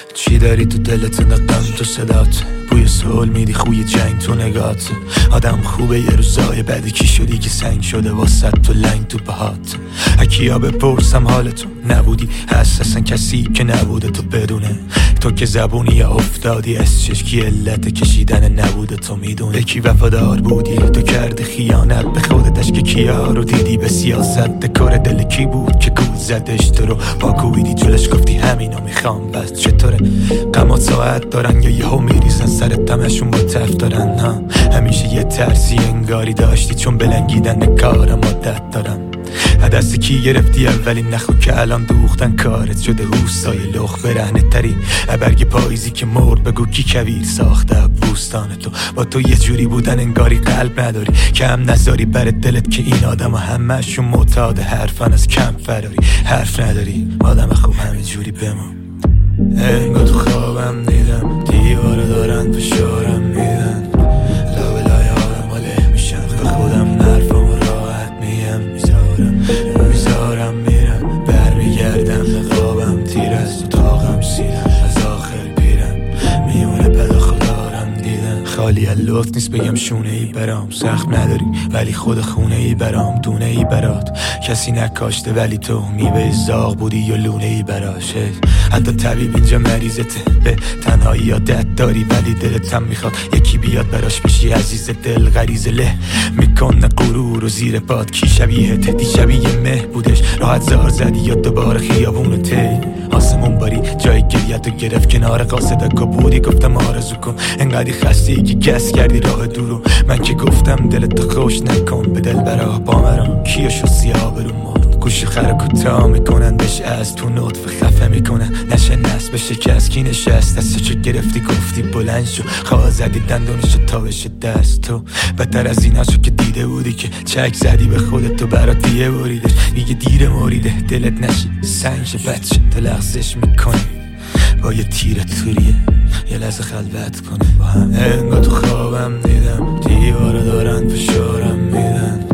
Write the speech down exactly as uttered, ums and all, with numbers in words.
چی داری تو دلت انقدر غم تو صدات؟ بوی سول میدی خوی جنگ تو نگات. آدم خوبه یه روزای بعدی کی شدی که سنگ شده واسه تو لنگ تو بهات. اکیا بپرسم حالتو نبودی هست اصلا کسی که نبوده تو بدونه. تو که زبونی یا افتادی از چشکی علت کشیدن نبوده تو میدونه. یکی وفادار بودی تو کردی خیانت به خودت که کیا رو دیدی به سیاست. کار دل کی بود که گول زدش تو رو پاکویدی جلش گفتی همینو میخوام. بس چطوره غمات ساعت دارن یا یهو میریزن سرت تمشون با تف دارن؟ ها همیشه یه ترسی انگاری داشتی چون بلنگیدن کارم عادت دارم. دست کی گرفتی اولین نخو که الان دوختن کارت شده روستای لخ برهنه تری. برگ پاییزی که مرد بگو کی کویر ساخته بوستان تو. با تو یه جوری بودن انگاری قلب نداری کم نذاری بر دلت که این آدم ها همشون معتاد حرفن از کم فراری. حرف نداری آدم خوب همین جوری بمون. انگار تو خوابم دیدم دیواره دارن فشارم میدن. لابه لای آدم حاله میشم به خودم نرفم راحت میم میذارم میذارم میرم برمیگردم به خوابم تیر از تو تاقم سیدم از آخر پیرم میمونه پدا خدارم دیدم. خالی اللوت نیست بگم شونه ای برام سخت نداری ولی خود خونه ای برام دونه ای برات کسی نکاشته ولی تو میوه زاغ بودی یا لونه ای براشه. حتی طبیب اینجا مریضته به تنهایی عادت داری ولی دلت هم میخواد یکی بیاد براش بشی عزیز دل. غریزه له میکنه غرور و زیر پاد کی شبیه تدی شبیه مه بودش راحت زار زدی یا دوباره خیابون تی. آسمون باری جای گریت و گرفت کنار قاصدک و بودی گفتم آرزو کن انقدی خستی که گس کردی راه دورو. من که گفتم دلت خوش نکن به دل برا با مرام کیو شو سیاه برو مرد. گوش خر کوتاه میکنن بهش از تو نطفه خفه میکنن نشه نست بشه که از کی نشست. دستشو گرفتی گفتی بلند شو خواه زدی دندونشو تا بشه دست. تو بدتر از این هاشو که دیده بودی که چک زدی به خودت تو برات دیه بریدش میگه دیر موریده دلت نشی سنگ شه بچه تو لغزش میکنی با یه تیر توریه یه لحظه خلوت کنیم با هم. انگار تو خوابم دیدم دیواره دارن فشارم میدن.